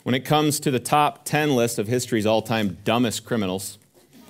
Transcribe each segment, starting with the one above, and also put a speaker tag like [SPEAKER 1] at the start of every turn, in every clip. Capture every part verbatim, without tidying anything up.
[SPEAKER 1] When it comes to the top ten list of history's all-time dumbest criminals,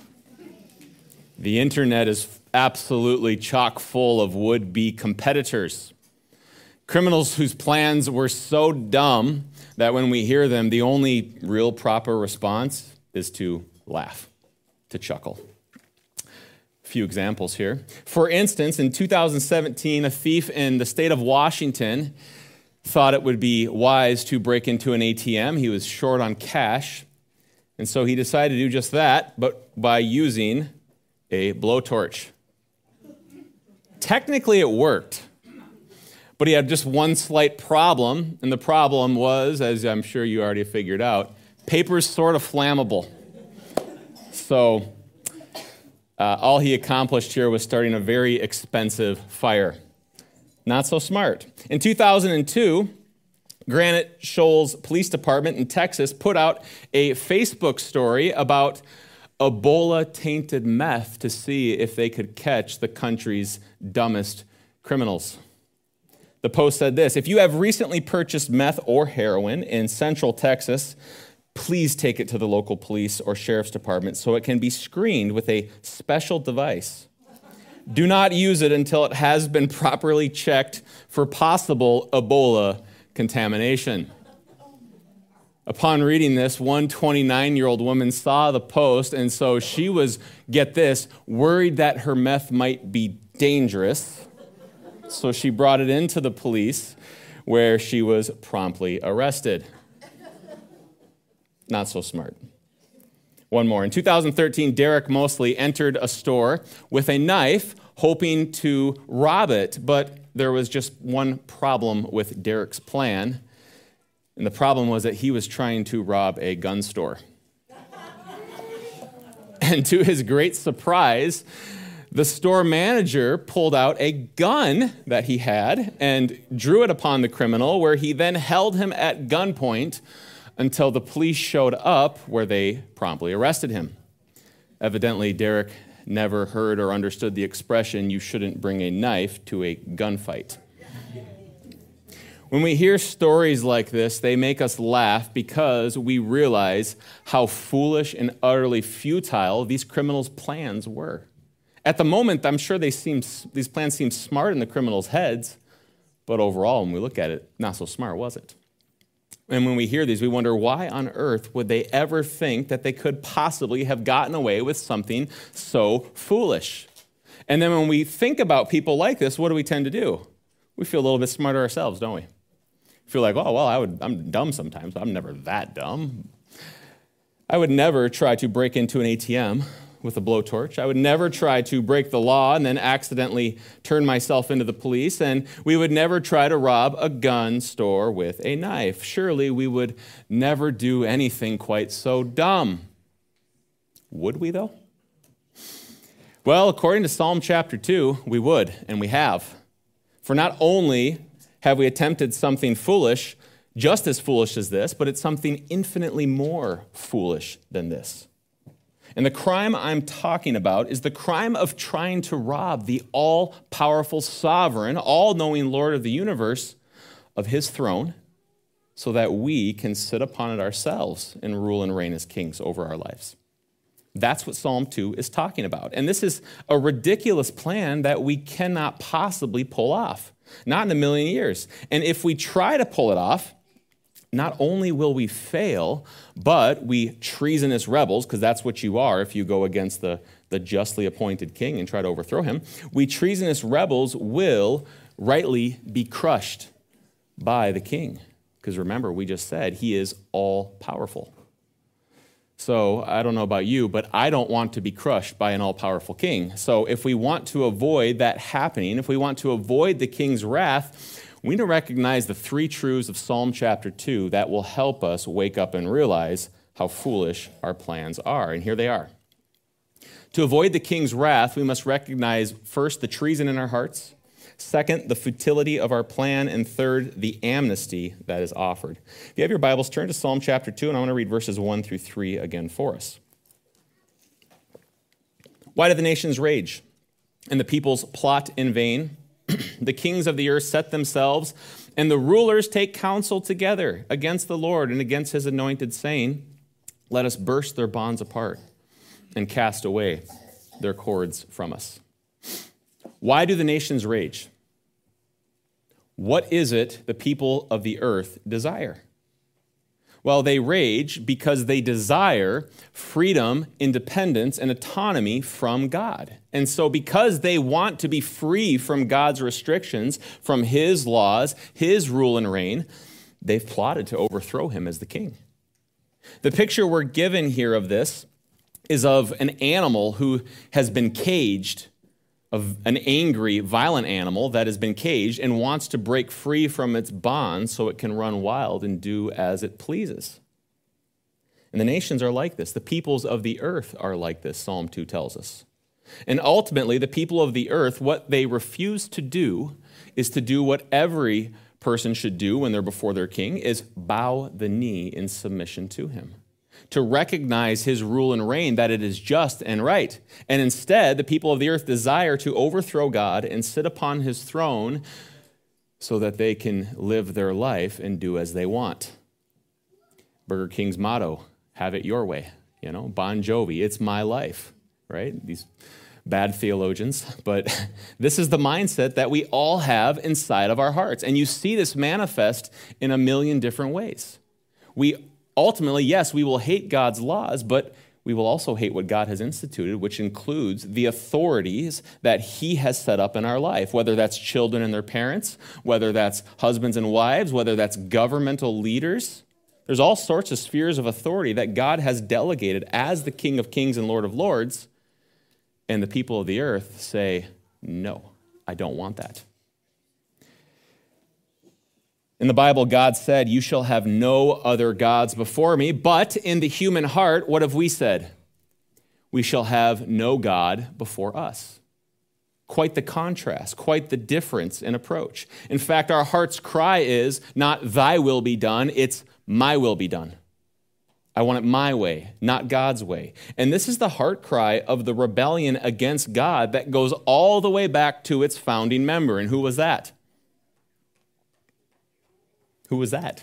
[SPEAKER 1] the internet is absolutely chock full of would-be competitors. Criminals whose plans were so dumb that when we hear them, the only real proper response is to laugh, to chuckle. A few examples here. For instance, in two thousand seventeen, a thief in the state of Washington thought it would be wise to break into an A T M. He was short on cash, and so he decided to do just that, but by using a blowtorch. Technically, it worked, but he had just one slight problem, and the problem was, as I'm sure you already figured out, paper's sort of flammable. So uh, all he accomplished here was starting a very expensive fire. Not so smart. In two thousand two, Granite Shoals Police Department in Texas put out a Facebook story about Ebola-tainted meth to see if they could catch the country's dumbest criminals. The post said this: if you have recently purchased meth or heroin in Central Texas, please take it to the local police or sheriff's department so it can be screened with a special device. Do not use it until it has been properly checked for possible Ebola contamination. Upon reading this, one twenty-nine-year-old woman saw the post, and so she was, get this, worried that her meth might be dangerous. So she brought it into the police, where she was promptly arrested. Not so smart. One more. In two thousand thirteen, Derek Mosley entered a store with a knife, hoping to rob it, but there was just one problem with Derek's plan, and the problem was that he was trying to rob a gun store. And to his great surprise, the store manager pulled out a gun that he had and drew it upon the criminal, where he then held him at gunpoint until the police showed up, where they promptly arrested him. Evidently, Derek never heard or understood the expression, "you shouldn't bring a knife to a gunfight." When we hear stories like this, they make us laugh because we realize how foolish and utterly futile these criminals' plans were. At the moment, I'm sure they seem, these plans seem smart in the criminals' heads, but overall, when we look at it, not so smart, was it? And when we hear these, we wonder, why on earth would they ever think that they could possibly have gotten away with something so foolish? And then when we think about people like this, what do we tend to do? We feel a little bit smarter ourselves, don't we? We feel like, oh, well, I would, I'm dumb sometimes, but I'm never that dumb. I would never try to break into an A T M with a blowtorch. I would never try to break the law and then accidentally turn myself into the police. And we would never try to rob a gun store with a knife. Surely we would never do anything quite so dumb. Would we, though? Well, according to Psalm chapter two, we would, and we have. For not only have we attempted something foolish, just as foolish as this, but it's something infinitely more foolish than this. And the crime I'm talking about is the crime of trying to rob the all-powerful sovereign, all-knowing Lord of the universe of his throne so that we can sit upon it ourselves and rule and reign as kings over our lives. That's what Psalm two is talking about. And this is a ridiculous plan that we cannot possibly pull off, not in a million years. And if we try to pull it off, not only will we fail, but we treasonous rebels, because that's what you are if you go against the, the justly appointed king and try to overthrow him, we treasonous rebels will rightly be crushed by the king. Because remember, we just said he is all-powerful. So I don't know about you, but I don't want to be crushed by an all-powerful king. So if we want to avoid that happening, if we want to avoid the king's wrath, we need to recognize the three truths of Psalm chapter two that will help us wake up and realize how foolish our plans are. And here they are. To avoid the king's wrath, we must recognize, first, the treason in our hearts. Second, the futility of our plan. And third, the amnesty that is offered. If you have your Bibles, turn to Psalm chapter two, and I want to read verses one through three again for us. Why do the nations rage and the peoples plot in vain? The kings of the earth set themselves, and the rulers take counsel together against the Lord and against his anointed, saying, let us burst their bonds apart and cast away their cords from us. Why do the nations rage? What is it the people of the earth desire? Well, they rage because they desire freedom, independence, and autonomy from God. And so because they want to be free from God's restrictions, from his laws, his rule and reign, they've plotted to overthrow him as the king. The picture we're given here of this is of an animal who has been caged, of an angry, violent animal that has been caged and wants to break free from its bonds so it can run wild and do as it pleases. And the nations are like this. The peoples of the earth are like this, Psalm two tells us. And ultimately, the people of the earth, what they refuse to do is to do what every person should do when they're before their king, is bow the knee in submission to him, to recognize his rule and reign, that it is just and right. And instead, the people of the earth desire to overthrow God and sit upon his throne so that they can live their life and do as they want. Burger King's motto, have it your way. You know, Bon Jovi, it's my life, right? These bad theologians, but this is the mindset that we all have inside of our hearts. And you see this manifest in a million different ways. We ultimately, yes, we will hate God's laws, but we will also hate what God has instituted, which includes the authorities that he has set up in our life, whether that's children and their parents, whether that's husbands and wives, whether that's governmental leaders. There's all sorts of spheres of authority that God has delegated as the King of Kings and Lord of Lords, and the people of the earth say, no, I don't want that. In the Bible, God said, you shall have no other gods before me. But in the human heart, what have we said? We shall have no God before us. Quite the contrast, quite the difference in approach. In fact, our heart's cry is not thy will be done, it's my will be done. I want it my way, not God's way. And this is the heart cry of the rebellion against God that goes all the way back to its founding member. And who was that? Who was that?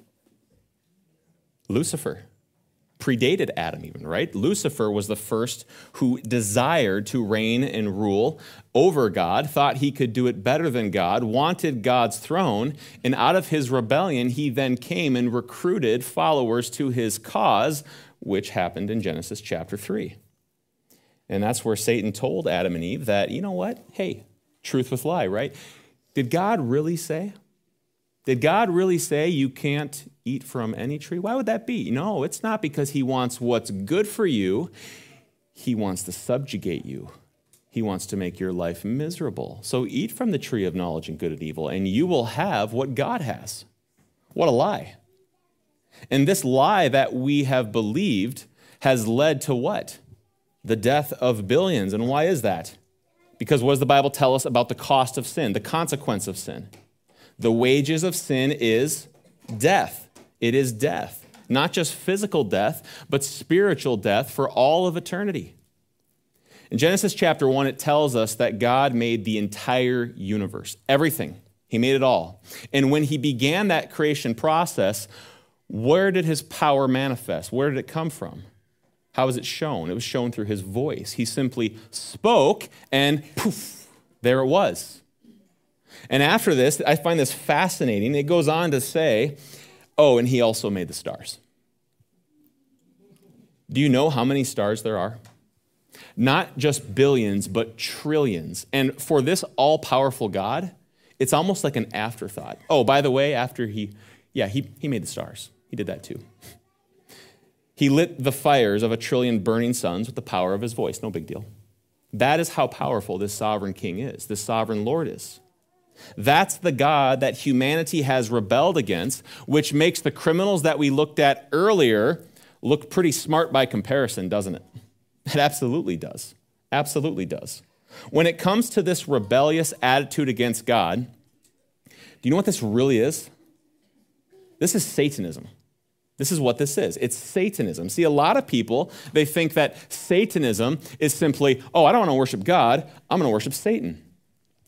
[SPEAKER 1] Lucifer. Predated Adam even, right? Lucifer was the first who desired to reign and rule over God, thought he could do it better than God, wanted God's throne, and out of his rebellion, he then came and recruited followers to his cause, which happened in Genesis chapter three. And that's where Satan told Adam and Eve that, you know what? Hey, truth with lie, right? Did God really say? Did God really say you can't eat from any tree? Why would that be? No, it's not because he wants what's good for you. He wants to subjugate you. He wants to make your life miserable. So eat from the tree of knowledge and good and evil, and you will have what God has. What a lie. And this lie that we have believed has led to what? The death of billions. And why is that? Because what does the Bible tell us about the cost of sin, the consequence of sin? The wages of sin is death. It is death. Not just physical death, but spiritual death for all of eternity. In Genesis chapter one, it tells us that God made the entire universe, everything. He made it all. And when he began that creation process, where did his power manifest? Where did it come from? How was it shown? It was shown through his voice. He simply spoke and poof, there it was. And after this, I find this fascinating. It goes on to say, oh, and he also made the stars. Do you know how many stars there are? Not just billions, but trillions. And for this all-powerful God, it's almost like an afterthought. Oh, by the way, after he, yeah, he, he made the stars. He did that too. He lit the fires of a trillion burning suns with the power of his voice. No big deal. That is how powerful this sovereign king is, this sovereign Lord is. That's the God that humanity has rebelled against, which makes the criminals that we looked at earlier look pretty smart by comparison, doesn't it? It absolutely does. Absolutely does. When it comes to this rebellious attitude against God, do you know what this really is? This is Satanism. This is what this is. It's Satanism. See, a lot of people, they think that Satanism is simply, oh, I don't want to worship God, I'm going to worship Satan.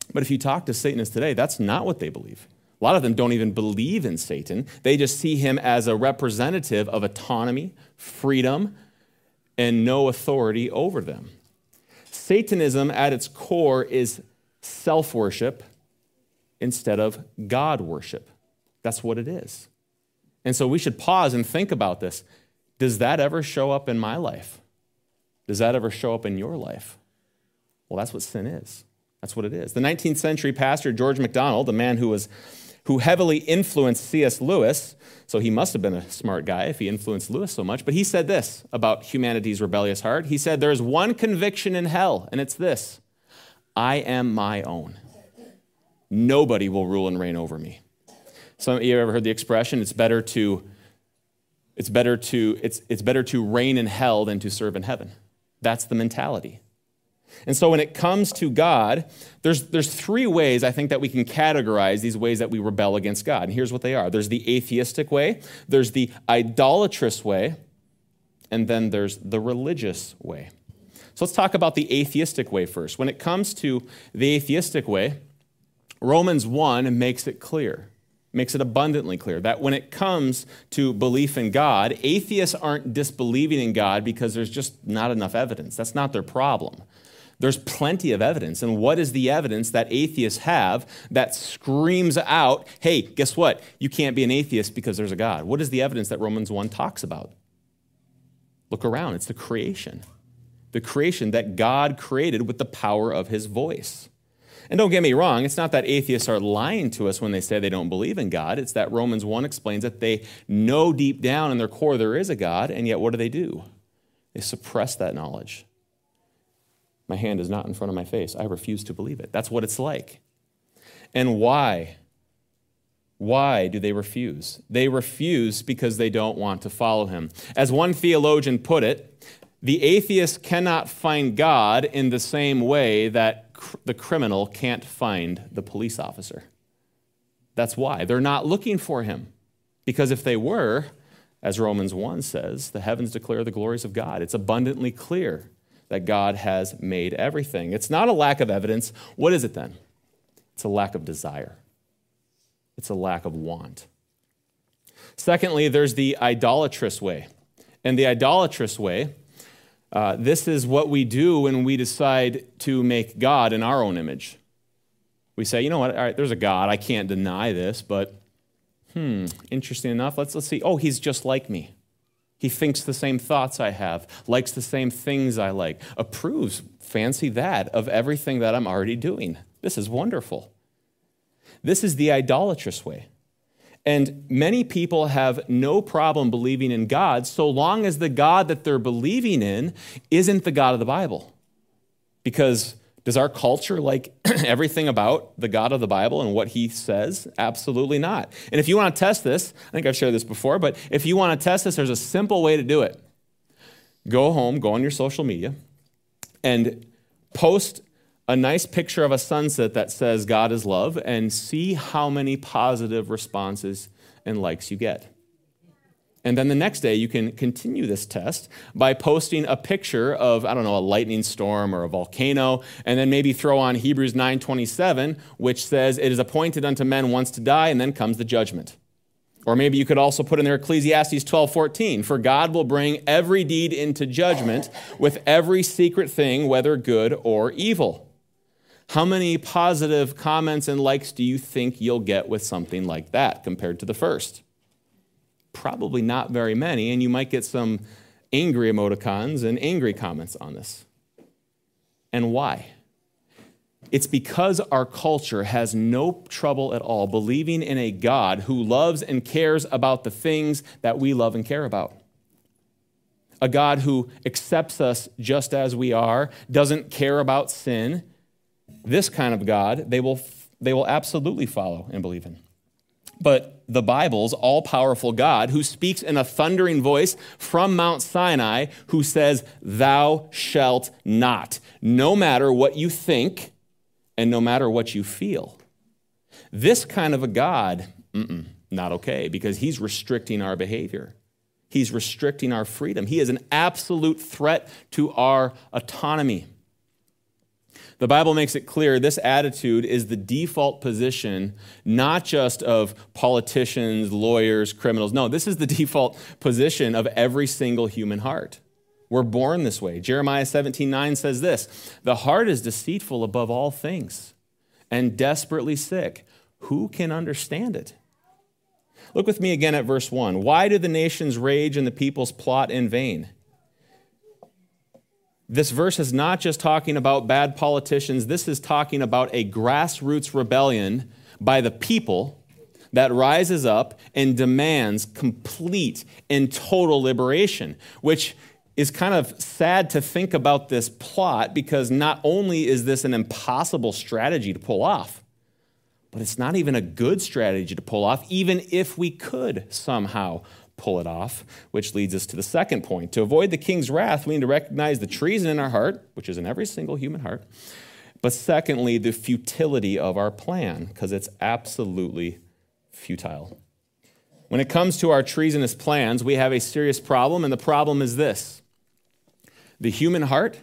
[SPEAKER 1] But if you talk to Satanists today, that's not what they believe. A lot of them don't even believe in Satan. They just see him as a representative of autonomy, freedom, and no authority over them. Satanism at its core is self-worship instead of God worship. That's what it is. And so we should pause and think about this. Does that ever show up in my life? Does that ever show up in your life? Well, that's what sin is. That's what it is. The nineteenth century pastor George MacDonald, a man who was who heavily influenced C S Lewis, so he must have been a smart guy if he influenced Lewis so much, but he said this about humanity's rebellious heart. He said, "There's one conviction in hell, and it's this: I am my own. Nobody will rule and reign over me." Some of you ever heard the expression, it's better to it's better to it's it's better to reign in hell than to serve in heaven. That's the mentality. And so when it comes to God, there's, there's three ways I think that we can categorize these ways that we rebel against God. And here's what they are. There's the atheistic way, there's the idolatrous way, and then there's the religious way. So let's talk about the atheistic way first. When it comes to the atheistic way, Romans one makes it clear, makes it abundantly clear that when it comes to belief in God, atheists aren't disbelieving in God because there's just not enough evidence. That's not their problem. There's plenty of evidence. And what is the evidence that atheists have that screams out, hey, guess what? You can't be an atheist because there's a God. What is the evidence that Romans one talks about? Look around. It's the creation. The creation that God created with the power of his voice. And don't get me wrong, it's not that atheists are lying to us when they say they don't believe in God. It's that Romans one explains that they know deep down in their core there is a God, and yet what do they do? They suppress that knowledge. My hand is not in front of my face. I refuse to believe it. That's what it's like. And why? Why do they refuse? They refuse because they don't want to follow him. As one theologian put it, the atheist cannot find God in the same way that cr- the criminal can't find the police officer. That's why. They're not looking for him. Because if they were, as Romans one says, the heavens declare the glories of God. It's abundantly clear that God has made everything. It's not a lack of evidence. What is it then? It's a lack of desire. It's a lack of want. Secondly, there's the idolatrous way. And the idolatrous way, uh, this is what we do when we decide to make God in our own image. We say, you know what, all right, there's a God. I can't deny this, but hmm, interesting enough. Let's, let's see. Oh, he's just like me. He thinks the same thoughts I have, likes the same things I like, approves, fancy that, of everything that I'm already doing. This is wonderful. This is the idolatrous way. And many people have no problem believing in God so long as the God that they're believing in isn't the God of the Bible. Because does our culture like everything about the God of the Bible and what he says? Absolutely not. And if you want to test this, I think I've shared this before, but if you want to test this, there's a simple way to do it. Go home, go on your social media, and post a nice picture of a sunset that says God is love, and see how many positive responses and likes you get. And then the next day, you can continue this test by posting a picture of, I don't know, a lightning storm or a volcano, and then maybe throw on Hebrews nine twenty-seven, which says, it is appointed unto men once to die, and then comes the judgment. Or maybe you could also put in there Ecclesiastes twelve fourteen, for God will bring every deed into judgment with every secret thing, whether good or evil. How many positive comments and likes do you think you'll get with something like that compared to the first? Probably not very many, and you might get some angry emoticons and angry comments on this. And why? It's because our culture has no trouble at all believing in a God who loves and cares about the things that we love and care about. A God who accepts us just as we are, doesn't care about sin. This kind of God, they will, they will absolutely follow and believe in. But the Bible's all-powerful God, who speaks in a thundering voice from Mount Sinai, who says, thou shalt not, no matter what you think and no matter what you feel. This kind of a God, mm-mm, not okay, because he's restricting our behavior. He's restricting our freedom. He is an absolute threat to our autonomy. The Bible makes it clear this attitude is the default position, not just of politicians, lawyers, criminals. No, this is the default position of every single human heart. We're born this way. Jeremiah seventeen nine says this, "The heart is deceitful above all things and desperately sick. Who can understand it?" Look with me again at verse one. "Why do the nations rage and the peoples plot in vain?" This verse is not just talking about bad politicians. This is talking about a grassroots rebellion by the people that rises up and demands complete and total liberation, which is kind of sad to think about this plot, because not only is this an impossible strategy to pull off, but it's not even a good strategy to pull off, even if we could somehow pull it off, which leads us to the second point. To avoid the king's wrath, we need to recognize the treason in our heart, which is in every single human heart, but secondly, the futility of our plan, because it's absolutely futile. When it comes to our treasonous plans, we have a serious problem, and the problem is this. The human heart,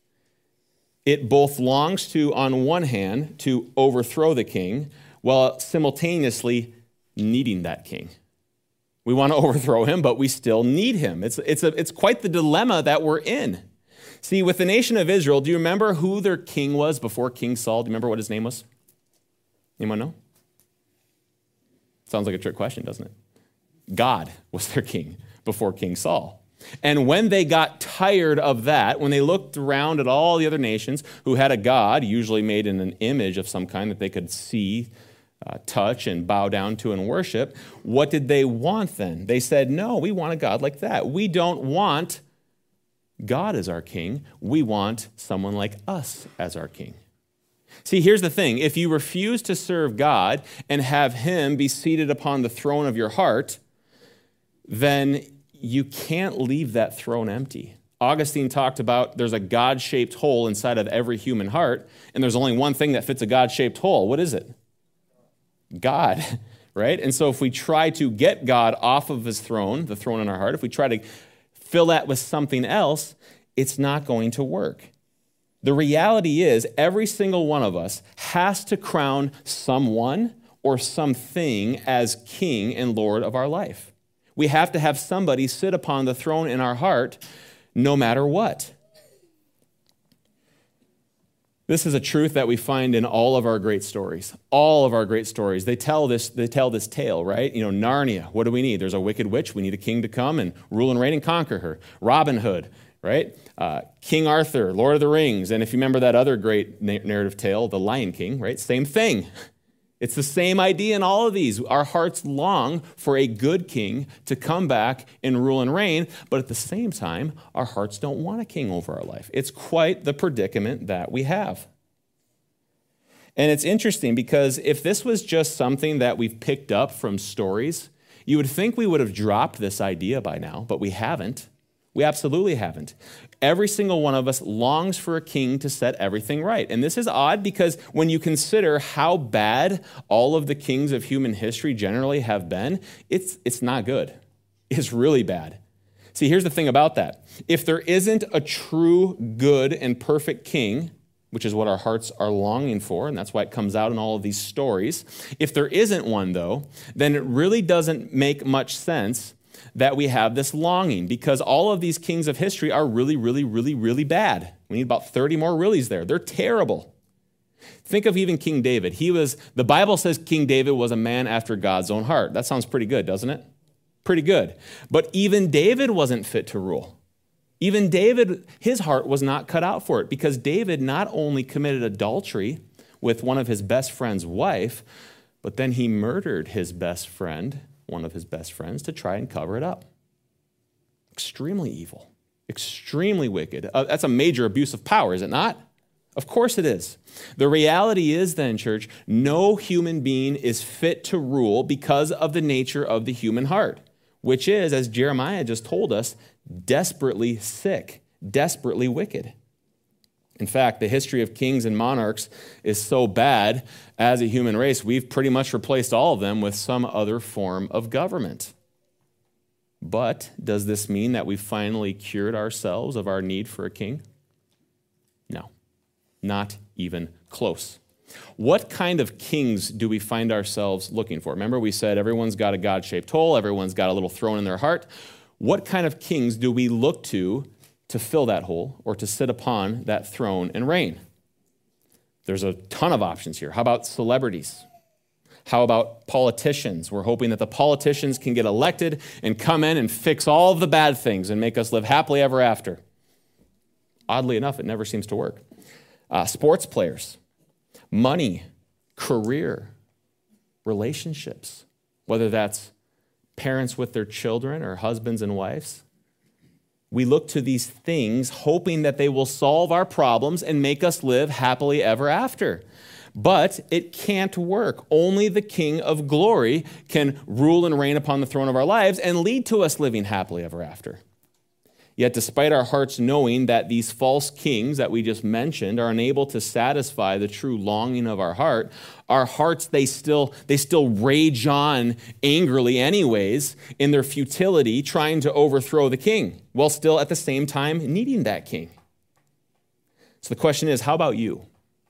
[SPEAKER 1] it both longs to, on one hand, to overthrow the king, while simultaneously needing that king. We want to overthrow him, but we still need him. It's, it's, a, it's quite the dilemma that we're in. See, with the nation of Israel, do you remember who their king was before King Saul? Do you remember what his name was? Anyone know? Sounds like a trick question, doesn't it? God was their king before King Saul. And when they got tired of that, when they looked around at all the other nations who had a god, usually made in an image of some kind that they could see, uh, touch, and bow down to and worship, what did they want then? They said, no, we want a God like that. We don't want God as our king. We want someone like us as our king. See, here's the thing. If you refuse to serve God and have him be seated upon the throne of your heart, then you can't leave that throne empty. Augustine talked about there's a God-shaped hole inside of every human heart, and there's only one thing that fits a God-shaped hole. What is it? God, right? And so if we try to get God off of his throne, the throne in our heart, if we try to fill that with something else, it's not going to work. The reality is every single one of us has to crown someone or something as king and Lord of our life. We have to have somebody sit upon the throne in our heart no matter what. This is a truth that we find in all of our great stories. All of our great stories. They tell this, they tell this tale, right? You know, Narnia, what do we need? There's a wicked witch. We need a king to come and rule and reign and conquer her. Robin Hood, right? Uh, King Arthur, Lord of the Rings. And if you remember that other great narrative tale, The Lion King, right? Same thing. It's the same idea in all of these. Our hearts long for a good king to come back and rule and reign, but at the same time, our hearts don't want a king over our life. It's quite the predicament that we have. And it's interesting because if this was just something that we've picked up from stories, you would think we would have dropped this idea by now, but we haven't. We absolutely haven't. Every single one of us longs for a king to set everything right. And this is odd because when you consider how bad all of the kings of human history generally have been, it's, it's not good. It's really bad. See, here's the thing about that. If there isn't a true, good, and perfect king, which is what our hearts are longing for, and that's why it comes out in all of these stories, if there isn't one, though, then it really doesn't make much sense that we have this longing, because all of these kings of history are really, really, really, really bad. We need about thirty more reallys there. They're terrible. Think of even King David. He was, the Bible says King David was a man after God's own heart. That sounds pretty good, doesn't it? Pretty good. But even David wasn't fit to rule. Even David, his heart was not cut out for it, because David not only committed adultery with one of his best friend's wife, but then he murdered his best friend, one of his best friends, to try and cover it up. Extremely evil, extremely wicked. Uh, that's a major abuse of power, is it not? Of course it is. The reality is then, church, no human being is fit to rule because of the nature of the human heart, which is, as Jeremiah just told us, desperately sick, desperately wicked. In fact, the history of kings and monarchs is so bad as a human race, we've pretty much replaced all of them with some other form of government. But does this mean that we've finally cured ourselves of our need for a king? No. Not even close. What kind of kings do we find ourselves looking for? Remember, we said everyone's got a God-shaped hole, everyone's got a little throne in their heart. What kind of kings do we look to to fill that hole or to sit upon that throne and reign? There's a ton of options here. How about celebrities? How about politicians? We're hoping that the politicians can get elected and come in and fix all of the bad things and make us live happily ever after. Oddly enough, it never seems to work. Uh, sports players, money, career, relationships, whether that's parents with their children or husbands and wives. We look to these things hoping that they will solve our problems and make us live happily ever after. But it can't work. Only the King of Glory can rule and reign upon the throne of our lives and lead to us living happily ever after. Yet despite our hearts knowing that these false kings that we just mentioned are unable to satisfy the true longing of our heart, our hearts, they still, they still rage on angrily anyways in their futility, trying to overthrow the king, while still at the same time needing that king. So the question is, how about you?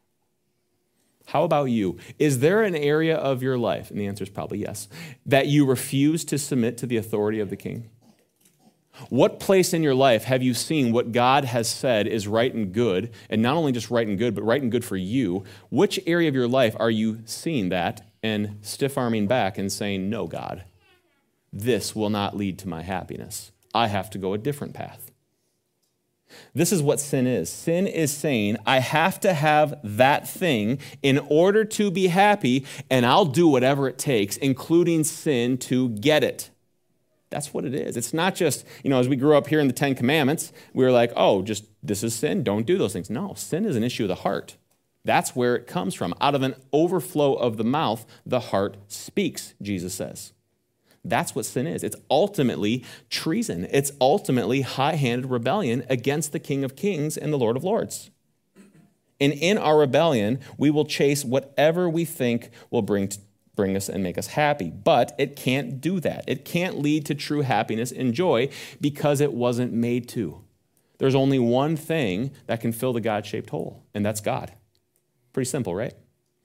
[SPEAKER 1] How about you? Is there an area of your life, and the answer is probably yes, that you refuse to submit to the authority of the king? What place in your life have you seen what God has said is right and good, and not only just right and good, but right and good for you? Which area of your life are you seeing that and stiff-arming back and saying, no, God, this will not lead to my happiness. I have to go a different path. This is what sin is. Sin is saying, I have to have that thing in order to be happy, and I'll do whatever it takes, including sin, to get it. That's what it is. It's not just, you know, as we grew up here in the Ten Commandments, we were like, oh, just this is sin, don't do those things. No, sin is an issue of the heart. That's where it comes from. Out of an overflow of the mouth, the heart speaks, Jesus says. That's what sin is. It's ultimately treason. It's ultimately high-handed rebellion against the King of Kings and the Lord of Lords. And in our rebellion, we will chase whatever we think will bring bring us and make us happy. But it can't do that. It can't lead to true happiness and joy because it wasn't made to. There's only one thing that can fill the God-shaped hole, and that's God. Pretty simple, right?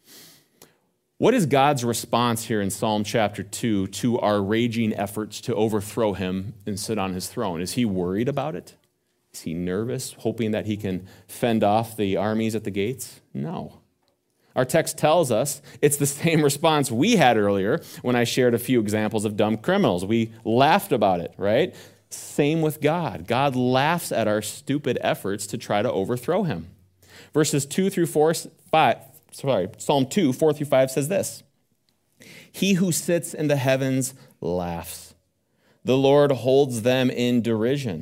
[SPEAKER 1] What is God's response here in Psalm chapter two to our raging efforts to overthrow him and sit on his throne? Is he worried about it? Is he nervous, hoping that he can fend off the armies at the gates? No. Our text tells us it's the same response we had earlier when I shared a few examples of dumb criminals. We laughed about it, right? Same with God. God laughs at our stupid efforts to try to overthrow him. Verses two through four, five, sorry, Psalm two, four through five says this. He who sits in the heavens laughs. The Lord holds them in derision.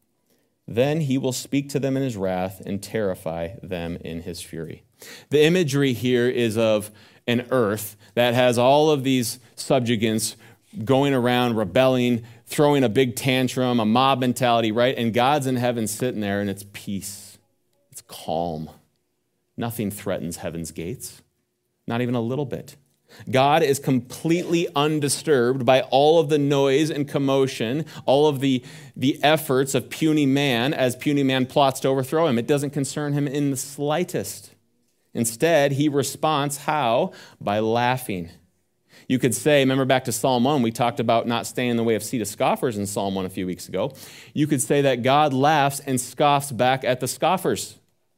[SPEAKER 1] Then he will speak to them in his wrath and terrify them in his fury. The imagery here is of an earth that has all of these subjugants going around, rebelling, throwing a big tantrum, a mob mentality, right? And God's in heaven sitting there, and it's peace. It's calm. Nothing threatens heaven's gates, not even a little bit. God is completely undisturbed by all of the noise and commotion, all of the, the efforts of puny man as puny man plots to overthrow him. It doesn't concern him in the slightest. Instead, he responds how? By laughing. You could say, remember back to Psalm one, we talked about not staying in the way of seat of scoffers in Psalm one a few weeks ago. You could say that God laughs and scoffs back at the scoffers.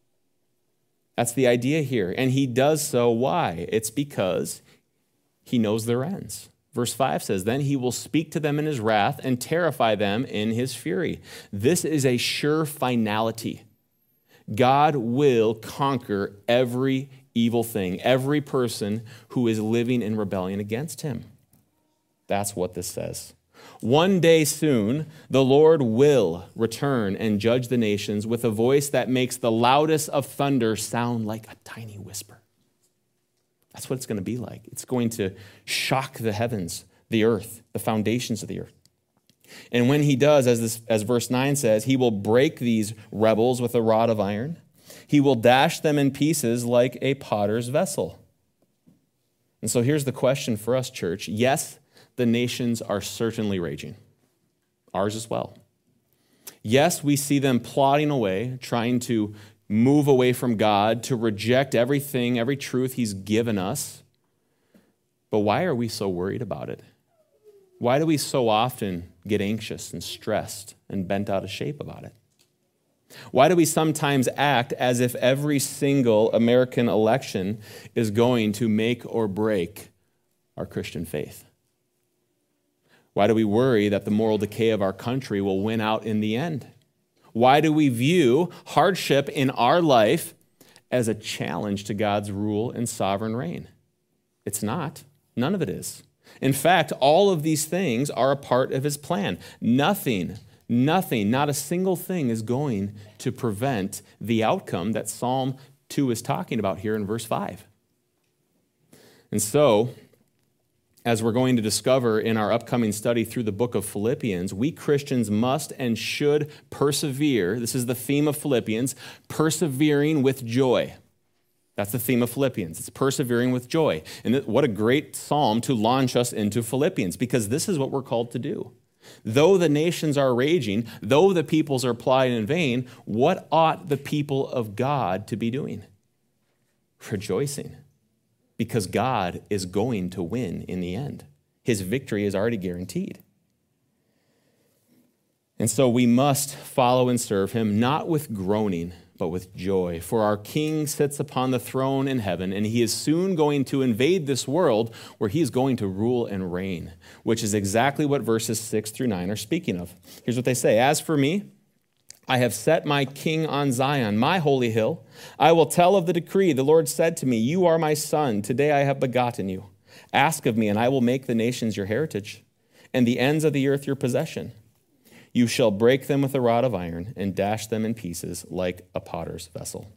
[SPEAKER 1] That's the idea here. And he does so, why? It's because he knows their ends. Verse five says, then he will speak to them in his wrath and terrify them in his fury. This is a sure finality. God will conquer every evil thing, every person who is living in rebellion against him. That's what this says. One day soon, the Lord will return and judge the nations with a voice that makes the loudest of thunder sound like a tiny whisper. That's what it's going to be like. It's going to shock the heavens, the earth, the foundations of the earth. And when he does, as this, as verse nine says, he will break these rebels with a rod of iron. He will dash them in pieces like a potter's vessel. And so here's the question for us, church. Yes, the nations are certainly raging. Ours as well. Yes, we see them plotting away, trying to move away from God, to reject everything, every truth he's given us. But why are we so worried about it? Why do we so often get anxious and stressed and bent out of shape about it? Why do we sometimes act as if every single American election is going to make or break our Christian faith? Why do we worry that the moral decay of our country will win out in the end? Why do we view hardship in our life as a challenge to God's rule and sovereign reign? It's not. None of it is. In fact, all of these things are a part of his plan. Nothing, nothing, not a single thing is going to prevent the outcome that Psalm two is talking about here in verse five. And so, as we're going to discover in our upcoming study through the book of Philippians, we Christians must and should persevere. This is the theme of Philippians, persevering with joy. That's the theme of Philippians. It's persevering with joy. And what a great psalm to launch us into Philippians, because this is what we're called to do. Though the nations are raging, though the peoples are plotting in vain, what ought the people of God to be doing? Rejoicing. Because God is going to win in the end. His victory is already guaranteed. And so we must follow and serve him, not with groaning, but with joy. For our King sits upon the throne in heaven, and he is soon going to invade this world where he is going to rule and reign, which is exactly what verses six through nine are speaking of. Here's what they say. As for me, I have set my king on Zion, my holy hill. I will tell of the decree. The Lord said to me, you are my son. Today I have begotten you. Ask of me, and I will make the nations your heritage, and the ends of the earth your possession. You shall break them with a rod of iron and dash them in pieces like a potter's vessel.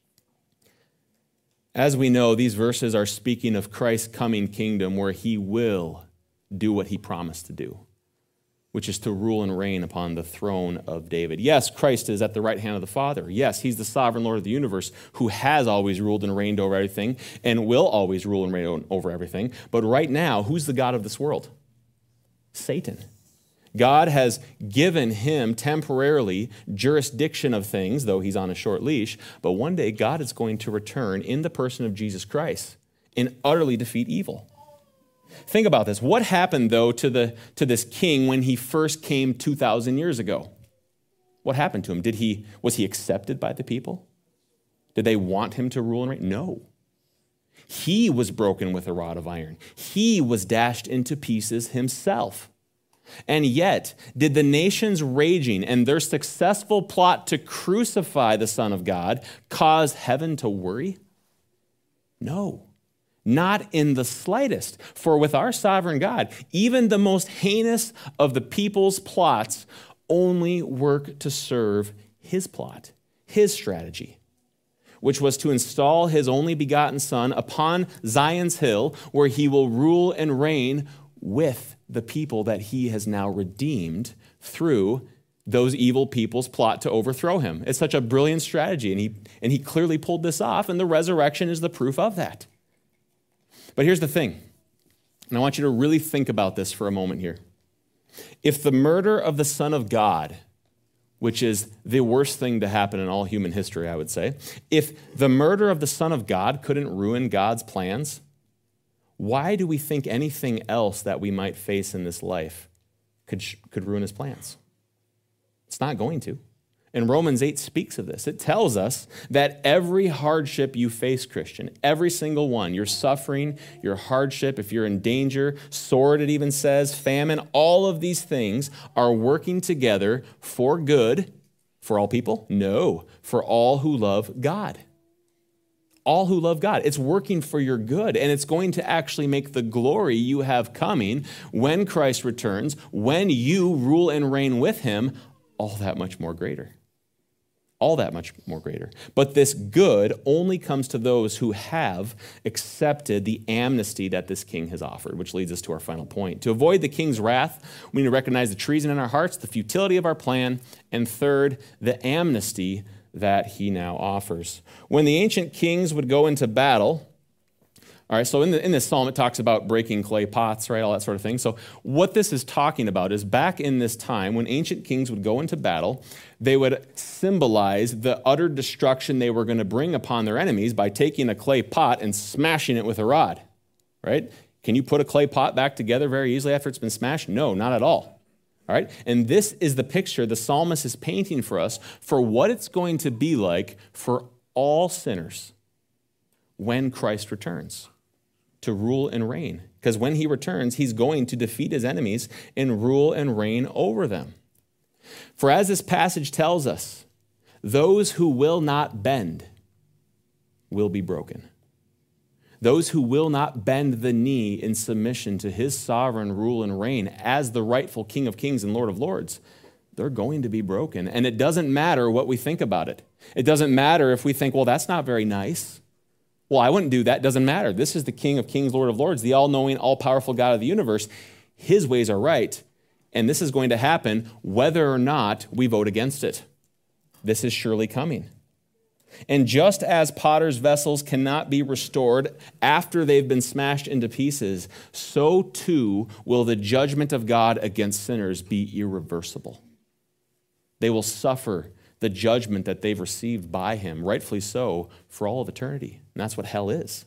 [SPEAKER 1] As we know, these verses are speaking of Christ's coming kingdom where he will do what he promised to do, which is to rule and reign upon the throne of David. Yes, Christ is at the right hand of the Father. Yes, he's the sovereign Lord of the universe who has always ruled and reigned over everything and will always rule and reign over everything. But right now, who's the God of this world? Satan. God has given him temporarily jurisdiction of things, though he's on a short leash, but one day God is going to return in the person of Jesus Christ and utterly defeat evil. Think about this. What happened, though, to, the, to this king when he first came two thousand years ago? What happened to him? Did he, was he accepted by the people? Did they want him to rule and reign? No. He was broken with a rod of iron. He was dashed into pieces himself. And yet, did the nations raging and their successful plot to crucify the Son of God cause heaven to worry? No, not in the slightest. For with our sovereign God, even the most heinous of the people's plots only work to serve his plot, his strategy, which was to install his only begotten Son upon Zion's hill, where he will rule and reign with the people that he has now redeemed through those evil people's plot to overthrow him. It's such a brilliant strategy, and he, and he clearly pulled this off, and the resurrection is the proof of that. But here's the thing, and I want you to really think about this for a moment here. If the murder of the Son of God, which is the worst thing to happen in all human history, I would say, if the murder of the Son of God couldn't ruin God's plans, why do we think anything else that we might face in this life could, could ruin his plans? It's not going to. And Romans eight speaks of this. It tells us that every hardship you face, Christian, every single one, your suffering, your hardship, if you're in danger, sword, it even says, famine, all of these things are working together for good. For all people? No, for all who love God. All who love God. It's working for your good, and it's going to actually make the glory you have coming when Christ returns, when you rule and reign with him, all that much more greater. All that much more greater. But this good only comes to those who have accepted the amnesty that this king has offered, which leads us to our final point. To avoid the king's wrath, we need to recognize the treason in our hearts, the futility of our plan, and third, the amnesty that he now offers. When the ancient kings would go into battle, All right, so in, the, in this psalm, it talks about breaking clay pots, right, all that sort of thing. So what this is talking about is back in this time when ancient kings would go into battle, they would symbolize the utter destruction they were going to bring upon their enemies by taking a clay pot and smashing it with a rod, right? Can you put a clay pot back together very easily after it's been smashed? No, not at all. All right, and this is the picture the psalmist is painting for us for what it's going to be like for all sinners when Christ returns to rule and reign. Because when he returns, he's going to defeat his enemies and rule and reign over them. For as this passage tells us, those who will not bend will be broken. Those who will not bend the knee in submission to his sovereign rule and reign as the rightful King of Kings and Lord of Lords, they're going to be broken. And it doesn't matter what we think about it. It doesn't matter if we think, well, that's not very nice. Well, I wouldn't do that. It doesn't matter. This is the King of Kings, Lord of Lords, the all-knowing, all-powerful God of the universe. His ways are right. And this is going to happen whether or not we vote against it. This is surely coming. And just as potter's vessels cannot be restored after they've been smashed into pieces, so too will the judgment of God against sinners be irreversible. They will suffer the judgment that they've received by him, rightfully so, for all of eternity. And that's what hell is.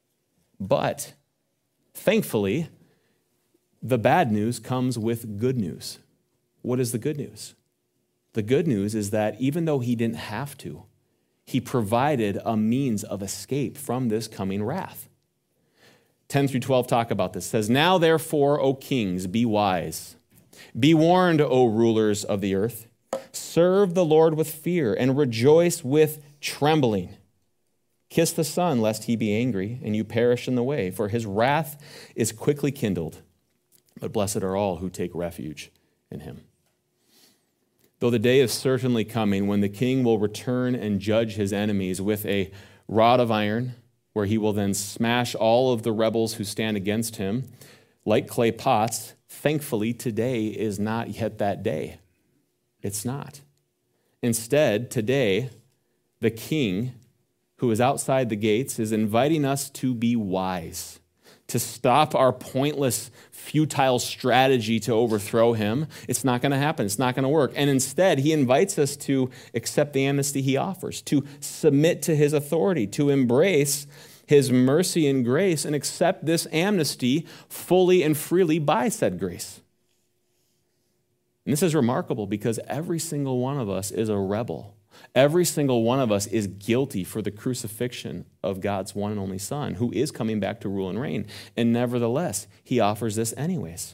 [SPEAKER 1] But thankfully, the bad news comes with good news. What is the good news? The good news is that even though he didn't have to, he provided a means of escape from this coming wrath. ten through twelve talk about this. It says, "Now therefore, O kings, be wise. Be warned, O rulers of the earth. Serve the Lord with fear and rejoice with trembling. Kiss the Son, lest he be angry and you perish in the way, for his wrath is quickly kindled. But blessed are all who take refuge in him." Though the day is certainly coming when the king will return and judge his enemies with a rod of iron, where he will then smash all of the rebels who stand against him like clay pots, thankfully today is not yet that day. It's not. Instead, today, the king who is outside the gates is inviting us to be wise, to stop our pointless, futile strategy to overthrow him. It's not going to happen. It's not going to work. And instead, he invites us to accept the amnesty he offers, to submit to his authority, to embrace his mercy and grace, and accept this amnesty fully and freely by said grace. And this is remarkable because every single one of us is a rebel. Every single one of us is guilty for the crucifixion of God's one and only Son, who is coming back to rule and reign. And nevertheless, he offers this anyways.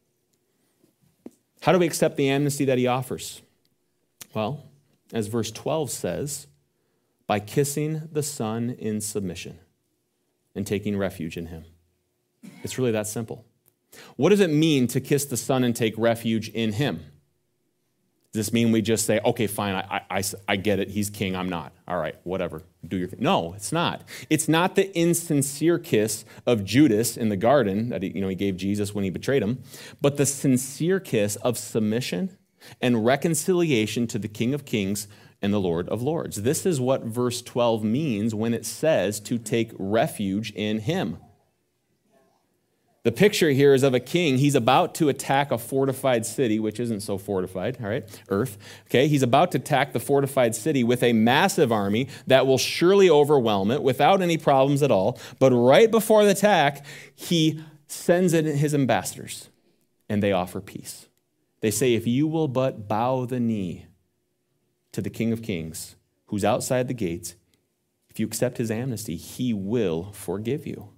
[SPEAKER 1] How do we accept the amnesty that he offers? Well, as verse twelve says, by kissing the Son in submission and taking refuge in him. It's really that simple. What does it mean to kiss the Son and take refuge in him? Does this mean we just say, okay, fine, I, I, I get it, he's king, I'm not. All right, whatever, do your thing. No, it's not. It's not the insincere kiss of Judas in the garden that he, you know, he gave Jesus when he betrayed him, but the sincere kiss of submission and reconciliation to the King of Kings and the Lord of Lords. This is what verse twelve means when it says to take refuge in him. The picture here is of a king. He's about to attack a fortified city, which isn't so fortified, all right, Earth. Okay, he's about to attack the fortified city with a massive army that will surely overwhelm it without any problems at all. But right before the attack, he sends in his ambassadors, and they offer peace. They say, if you will but bow the knee to the King of Kings, who's outside the gates, if you accept his amnesty, he will forgive you.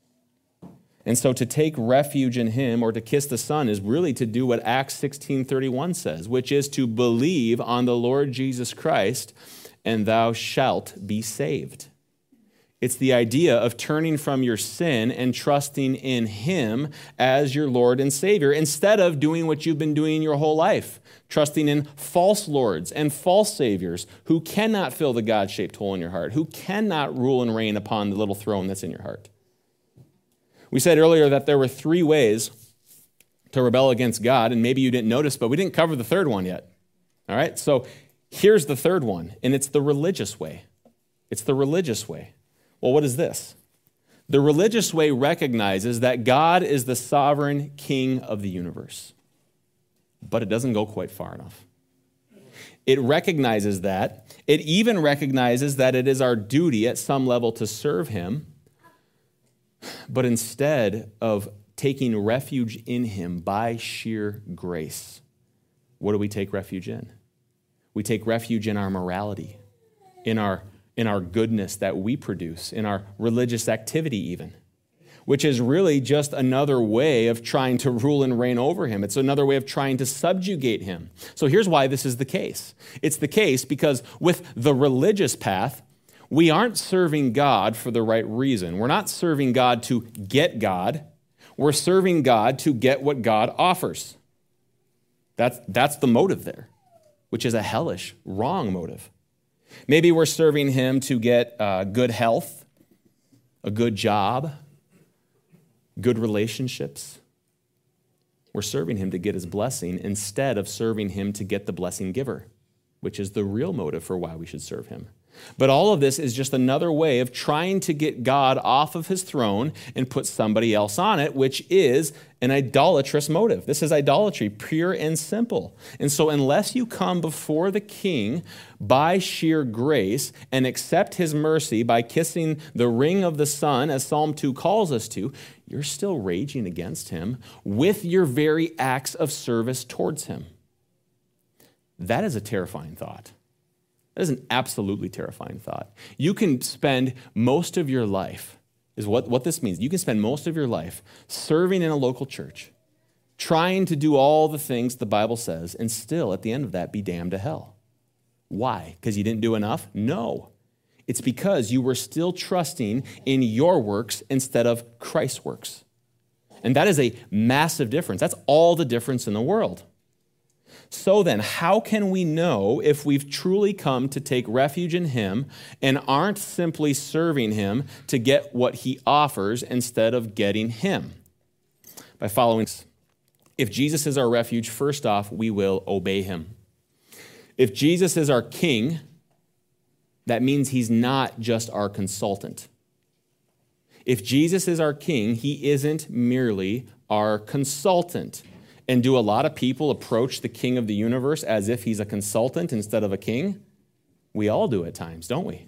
[SPEAKER 1] And so to take refuge in him or to kiss the Son is really to do what Acts sixteen thirty-one says, which is to believe on the Lord Jesus Christ, and thou shalt be saved. It's the idea of turning from your sin and trusting in him as your Lord and Savior, instead of doing what you've been doing your whole life, trusting in false lords and false saviors who cannot fill the God-shaped hole in your heart, who cannot rule and reign upon the little throne that's in your heart. We said earlier that there were three ways to rebel against God, and maybe you didn't notice, but we didn't cover the third one yet. All right, so here's the third one, and it's the religious way. It's the religious way. Well, what is this? The religious way recognizes that God is the sovereign king of the universe, but it doesn't go quite far enough. It recognizes that. It even recognizes that it is our duty at some level to serve him, but instead of taking refuge in him by sheer grace, what do we take refuge in? We take refuge in our morality, in our, in our goodness that we produce, in our religious activity even, which is really just another way of trying to rule and reign over him. It's another way of trying to subjugate him. So here's why this is the case. It's the case because with the religious path, we aren't serving God for the right reason. We're not serving God to get God. We're serving God to get what God offers. That's, that's the motive there, which is a hellish, wrong motive. Maybe we're serving him to get uh, good health, a good job, good relationships. We're serving him to get his blessing instead of serving him to get the blessing giver, which is the real motive for why we should serve him. But all of this is just another way of trying to get God off of his throne and put somebody else on it, which is an idolatrous motive. This is idolatry, pure and simple. And so unless you come before the king by sheer grace and accept his mercy by kissing the ring of the Son, as Psalm two calls us to, you're still raging against him with your very acts of service towards him. That is a terrifying thought. That is an absolutely terrifying thought. You can spend most of your life, is what, what this means. You can spend most of your life serving in a local church, trying to do all the things the Bible says, and still at the end of that be damned to hell. Why? Because you didn't do enough? No. It's because you were still trusting in your works instead of Christ's works. And that is a massive difference. That's all the difference in the world. So then, how can we know if we've truly come to take refuge in him and aren't simply serving him to get what he offers instead of getting him? By following, if Jesus is our refuge, first off, we will obey him. If Jesus is our king, that means he's not just our consultant. If Jesus is our king, he isn't merely our consultant. And do a lot of people approach the king of the universe as if he's a consultant instead of a king? We all do at times, don't we?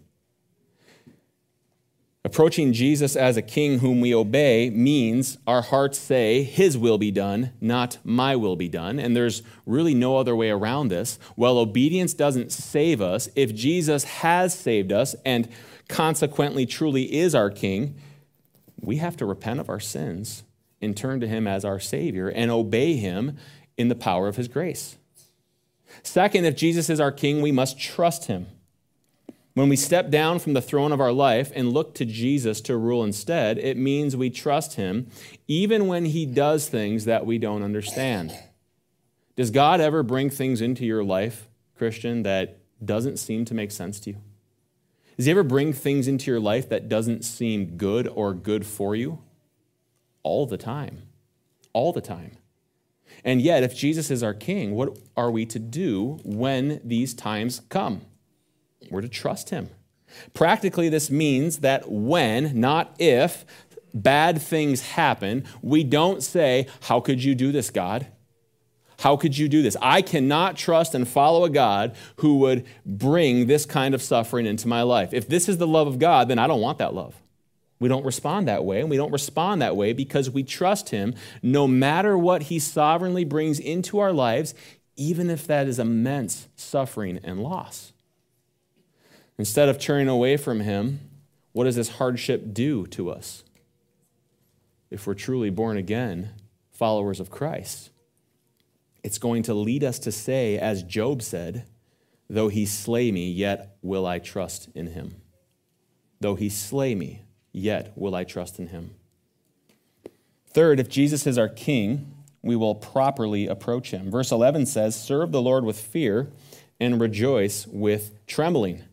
[SPEAKER 1] Approaching Jesus as a king whom we obey means our hearts say, his will be done, not my will be done. And there's really no other way around this. Well, obedience doesn't save us. If Jesus has saved us and consequently truly is our king, we have to repent of our sins and turn to him as our Savior and obey him in the power of his grace. Second, if Jesus is our king, we must trust him. When we step down from the throne of our life and look to Jesus to rule instead, it means we trust him even when he does things that we don't understand. Does God ever bring things into your life, Christian, that doesn't seem to make sense to you? Does he ever bring things into your life that doesn't seem good or good for you? All the time. All the time. And yet, if Jesus is our king, what are we to do when these times come? We're to trust him. Practically, this means that when, not if, bad things happen, we don't say, how could you do this, God? How could you do this? I cannot trust and follow a God who would bring this kind of suffering into my life. If this is the love of God, then I don't want that love. We don't respond that way, and we don't respond that way because we trust him no matter what he sovereignly brings into our lives, even if that is immense suffering and loss. Instead of turning away from him, what does this hardship do to us? If we're truly born again, followers of Christ, it's going to lead us to say, as Job said, though he slay me, yet will I trust in him. Though he slay me, yet will I trust in him. Third, if Jesus is our king, we will properly approach him. Verse eleven says, serve the Lord with fear and rejoice with trembling.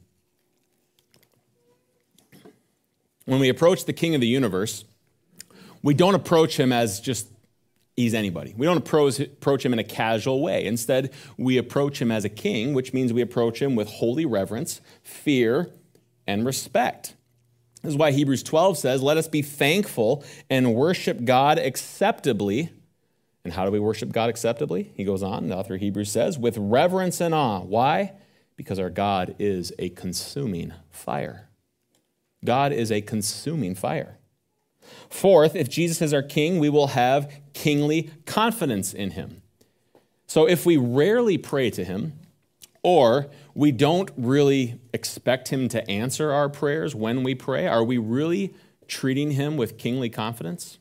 [SPEAKER 1] When we approach the king of the universe, we don't approach him as just he's anybody. We don't approach, approach him in a casual way. Instead, we approach him as a king, which means we approach him with holy reverence, fear, and respect. This is why Hebrews twelve says, let us be thankful and worship God acceptably. And how do we worship God acceptably? He goes on, the author of Hebrews says, with reverence and awe. Why? Because our God is a consuming fire. God is a consuming fire. Fourth, if Jesus is our king, we will have kingly confidence in him. So if we rarely pray to him, or we don't really expect him to answer our prayers when we pray, are we really treating him with kingly confidence?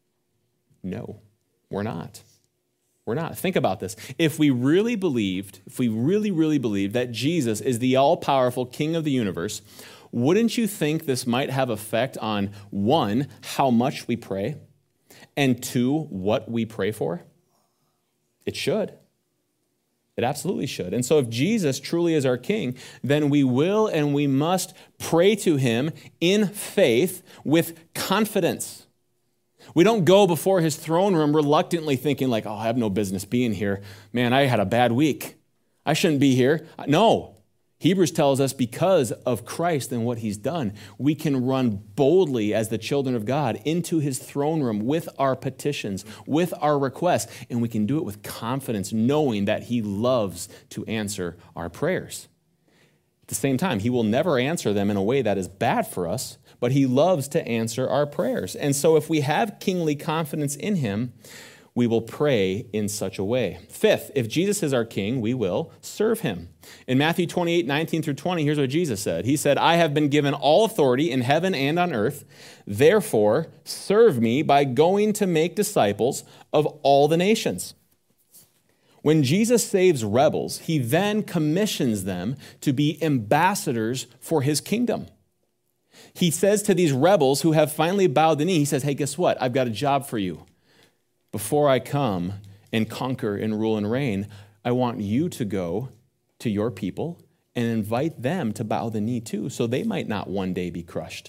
[SPEAKER 1] No, we're not. We're not. Think about this. If we really believed, if we really, really believed that Jesus is the all-powerful king of the universe, wouldn't you think this might have effect on, one, how much we pray, and two, what we pray for? It should. It absolutely should. And so if Jesus truly is our king, then we will and we must pray to him in faith with confidence. We don't go before his throne room reluctantly thinking like, oh, I have no business being here. Man, I had a bad week. I shouldn't be here. No. Hebrews tells us because of Christ and what he's done, we can run boldly as the children of God into his throne room with our petitions, with our requests, and we can do it with confidence, knowing that he loves to answer our prayers. At the same time, he will never answer them in a way that is bad for us, but he loves to answer our prayers. And so if we have kingly confidence in him, we will pray in such a way. Fifth, if Jesus is our king, we will serve him. In Matthew twenty-eight, nineteen through twenty, here's what Jesus said. He said, I have been given all authority in heaven and on earth. Therefore, serve me by going to make disciples of all the nations. When Jesus saves rebels, he then commissions them to be ambassadors for his kingdom. He says to these rebels who have finally bowed the knee, he says, hey, guess what? I've got a job for you. Before I come and conquer and rule and reign, I want you to go to your people and invite them to bow the knee too, so they might not one day be crushed.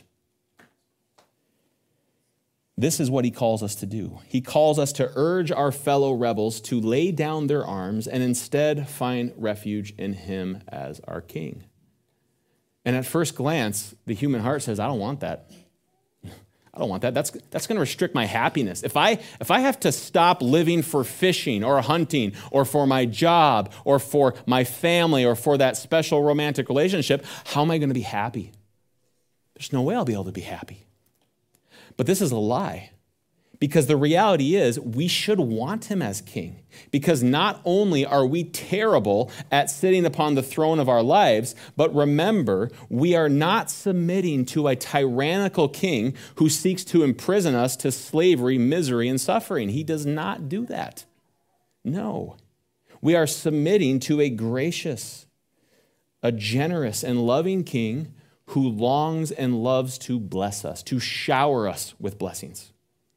[SPEAKER 1] This is what he calls us to do. He calls us to urge our fellow rebels to lay down their arms and instead find refuge in him as our king. And at first glance, the human heart says, I don't want that. I don't want that. That's, that's going to restrict my happiness. If I, if I have to stop living for fishing or hunting or for my job or for my family or for that special romantic relationship, how am I going to be happy? There's no way I'll be able to be happy. But this is a lie. Because the reality is we should want him as king. Because not only are we terrible at sitting upon the throne of our lives, but remember, we are not submitting to a tyrannical king who seeks to imprison us to slavery, misery, and suffering. He does not do that. No. We are submitting to a gracious, a generous, and loving king who longs and loves to bless us, to shower us with blessings.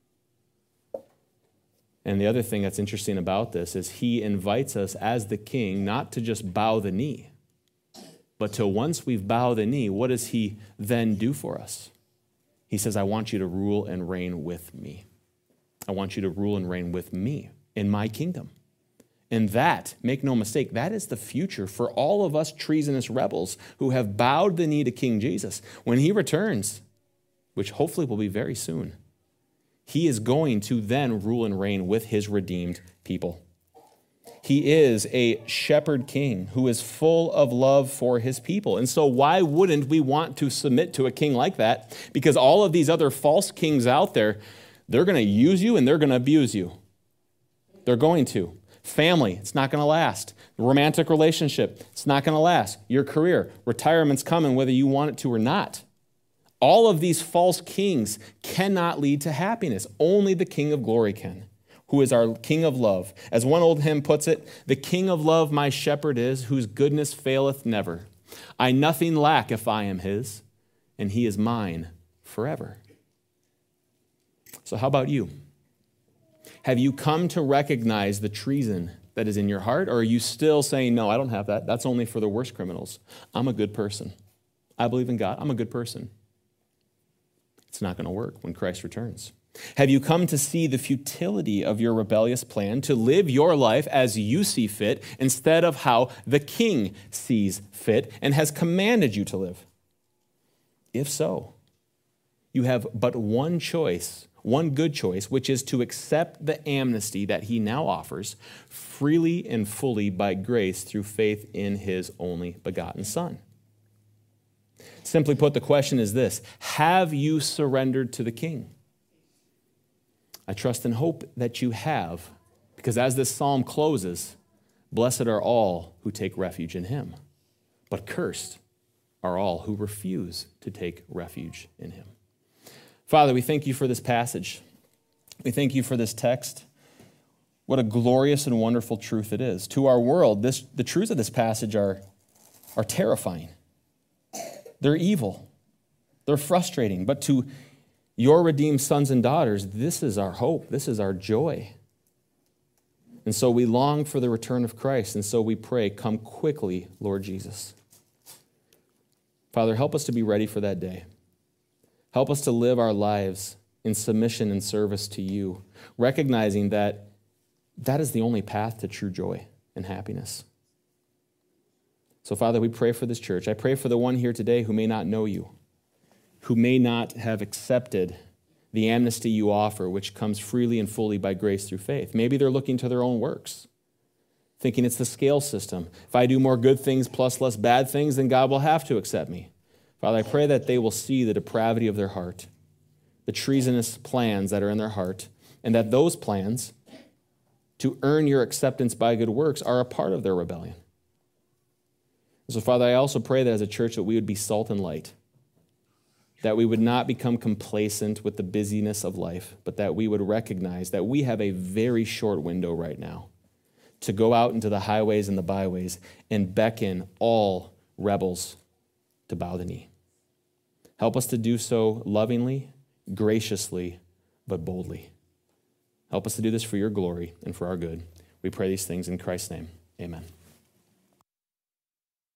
[SPEAKER 1] And the other thing that's interesting about this is he invites us as the king not to just bow the knee, but to once we've bowed the knee, what does he then do for us? He says, I want you to rule and reign with me. I want you to rule and reign with me in my kingdom. And that, make no mistake, that is the future for all of us treasonous rebels who have bowed the knee to King Jesus. When he returns, which hopefully will be very soon, he is going to then rule and reign with his redeemed people. He is a shepherd king who is full of love for his people. And so why wouldn't we want to submit to a king like that? Because all of these other false kings out there, they're going to use you and they're going to abuse you. They're going to. Family, it's not going to last. Romantic relationship, it's not going to last. Your career, retirement's coming whether you want it to or not. All of these false kings cannot lead to happiness. Only the King of glory can, who is our King of love. As one old hymn puts it, the King of love my shepherd is, whose goodness faileth never. I nothing lack if I am his, and he is mine forever. So how about you? Have you come to recognize the treason that is in your heart, or are you still saying, no, I don't have that. That's only for the worst criminals. I'm a good person. I believe in God. I'm a good person. It's not going to work when Christ returns. Have you come to see the futility of your rebellious plan to live your life as you see fit instead of how the king sees fit and has commanded you to live? If so, you have but one choice, one good choice, which is to accept the amnesty that he now offers freely and fully by grace through faith in his only begotten Son. Simply put, the question is this: have you surrendered to the King? I trust and hope that you have, because as this psalm closes, blessed are all who take refuge in him, but cursed are all who refuse to take refuge in him. Father, we thank you for this passage. We thank you for this text. What a glorious and wonderful truth it is. To our world, this, the truths of this passage are, are terrifying. They're evil. They're frustrating. But to your redeemed sons and daughters, this is our hope. This is our joy. And so we long for the return of Christ. And so we pray, come quickly, Lord Jesus. Father, help us to be ready for that day. Help us to live our lives in submission and service to you, recognizing that that is the only path to true joy and happiness. So, Father, we pray for this church. I pray for the one here today who may not know you, who may not have accepted the amnesty you offer, which comes freely and fully by grace through faith. Maybe they're looking to their own works, thinking it's the scale system. If I do more good things plus less bad things, then God will have to accept me. Father, I pray that they will see the depravity of their heart, the treasonous plans that are in their heart, and that those plans to earn your acceptance by good works are a part of their rebellion. So, Father, I also pray that as a church that we would be salt and light, that we would not become complacent with the busyness of life, but that we would recognize that we have a very short window right now to go out into the highways and the byways and beckon all rebels to bow the knee. Help us to do so lovingly, graciously, but boldly. Help us to do this for your glory and for our good. We pray these things in Christ's name. Amen.